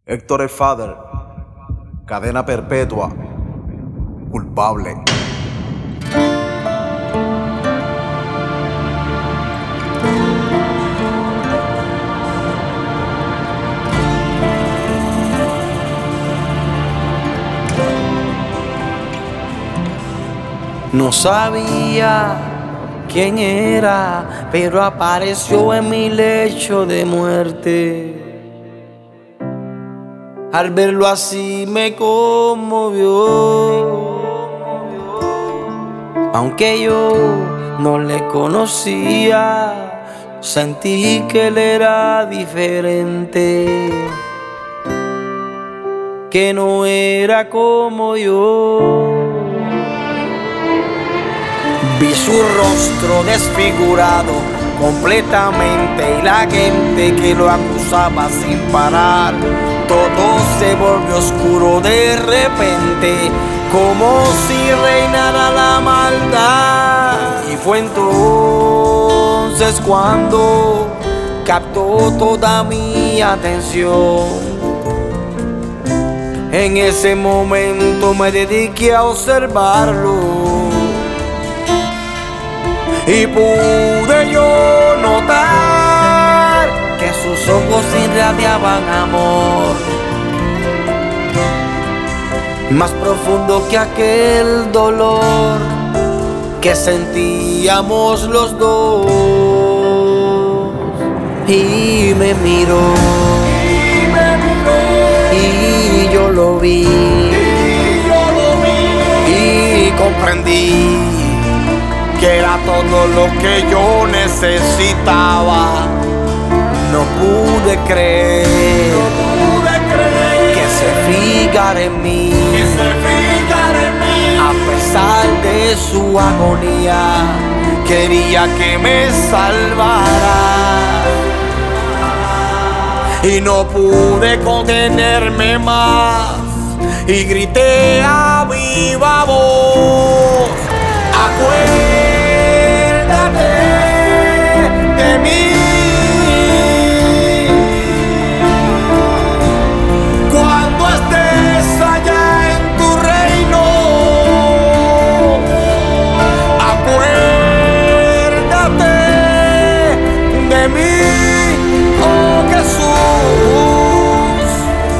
Héctor el Father, cadena perpetua, culpable. No sabía quién era, pero apareció en mi lecho de muerte. Al verlo así me conmovió. Aunque yo no le conocía, sentí que él era diferente, que no era como yo. Vi su rostro desfigurado completamente y la gente que lo acusaba sin parar. Todo se volvió oscuro de repente, como si reinara la maldad. Y fue entonces cuando captó toda mi atención. En ese momento me dediqué a observarlo y pude yo notar que sus ojos irradiaban amor, más profundo que aquel dolor que sentíamos los dos. Y me miró, y yo lo vi, y comprendí que era todo lo que yo necesitaba. No pude creer que se fijara en mí, a pesar de su agonía, quería que me salvara. Y no pude contenerme más y grité a viva voz: acuérdate de mí cuando estés allá en tu reino. Acuérdate de mí, oh Jesús.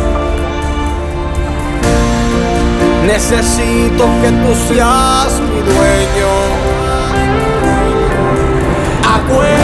Necesito que tú seas mi dueño. Acuérdate